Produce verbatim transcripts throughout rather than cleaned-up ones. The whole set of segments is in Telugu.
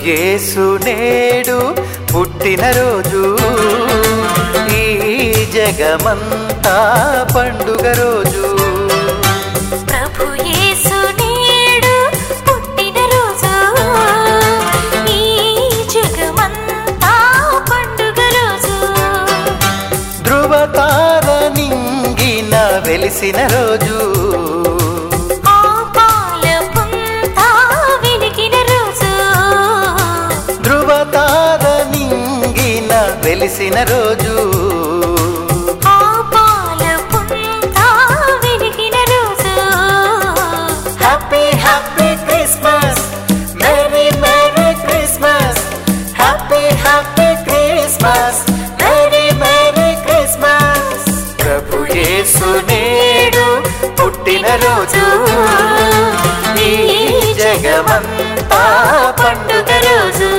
యేసు నేడు పుట్టినరోజు, ఈ జగమంతా పండుగ రోజు. ప్రభు యేసు నేడు పుట్టినరోజు, ఈ జగమంతా పండుగ రోజు. ధృవతార నింగిన వెలిసిన రోజు, వెలిసిన రోజు. Happy happy Christmas, merry merry Christmas, happy happy Christmas, merry merry Christmas. ప్రభు యేసు నేడు పుట్టిన రోజు, ఈ జగమంతా పండుగ రోజు.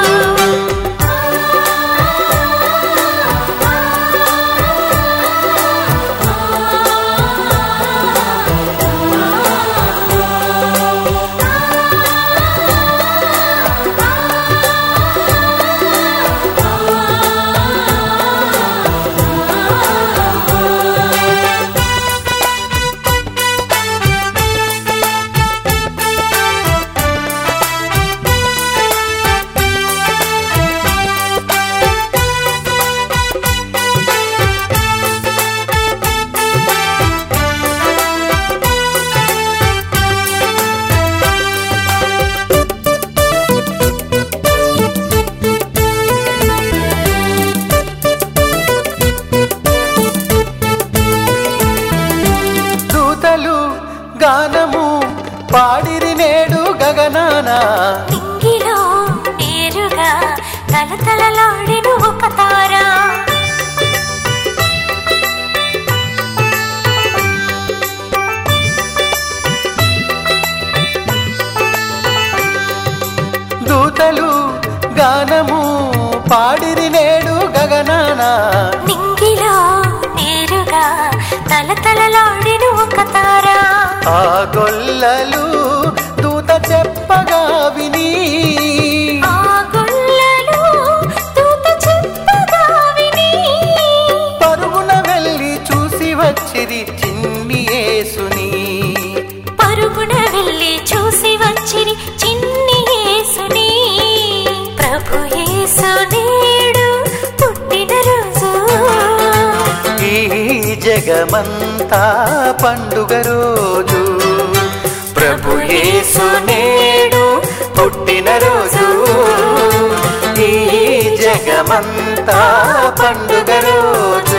గానము పాడిరి నేడు గగనాన, నింగిలో నేరుగా తలతలలాడిను ఒక తార. దూతలు గానము పాడిరి నేడు గగనాన, నింగిలో నేరుగా తలతలలాడిను ఒక తార. ఆ గొల్లలు దూత చెప్పగా విని, ఆ గొల్లలు దూత చెప్పగా విని, పరుగున వెళ్ళి చూసి వచ్చిరి చిన్ని యేసుని. పరుగున వెళ్ళి చూసి వచ్చిరి చిన్ని యేసుని. ప్రభు యేసు నేడు పుట్టిన రోజు, ఈ జగమంతా పండుగ రోజు. ప్రభు యేసు నేడు పుట్టిన రోజు, ఈ జగమంతా పండుగ రోజు.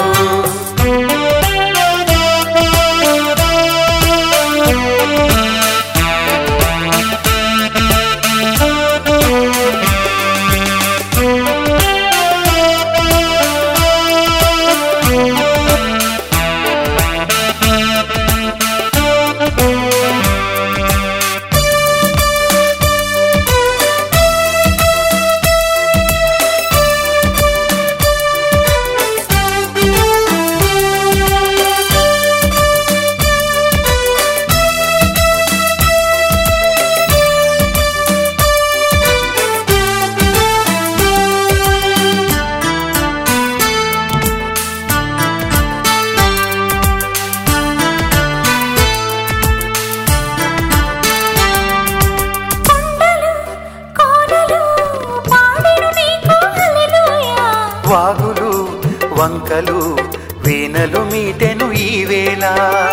వాగులు వంకలు వీణలు మీటెను ఈ వేళ,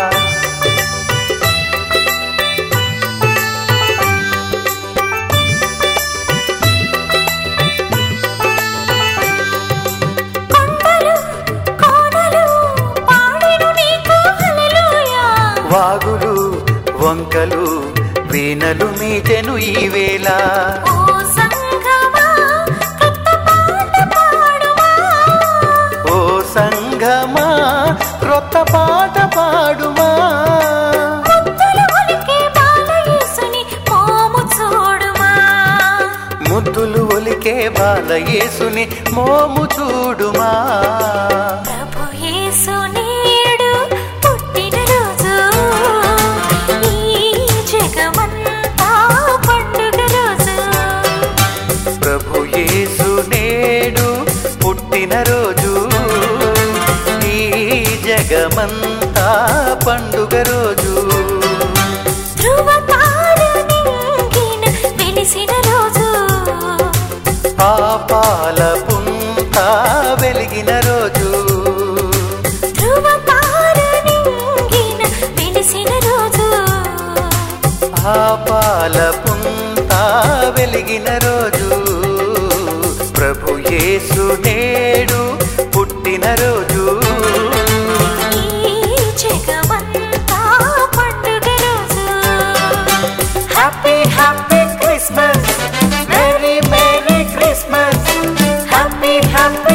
వాగులు వంకలు వీణలు మీటెను ఈ వేళ. సంగమా క్రొత్త పాట పాడుమా, ముద్దులు ఒలికే బాల యేసుని మోము చూడుమా. ప్రభు యేసు నేడు పుట్టిన రోజు, ఈ జగమంతా పండుగ రోజు. జగమంతా పండుగ రోజు ధ్రువతార నింగిన వెలిసిన రోజు పాపాల పుంత వెలిగిన రోజు ధ్రువతార నింగిన వెలిసిన రోజు పాపాల పుంత వెలిగిన రోజు ప్రభు యేసు నేడు పుట్టిన రోజు ఈ జగమంతా పండుగ రోజు happy happy Christmas very merry Christmas happy happy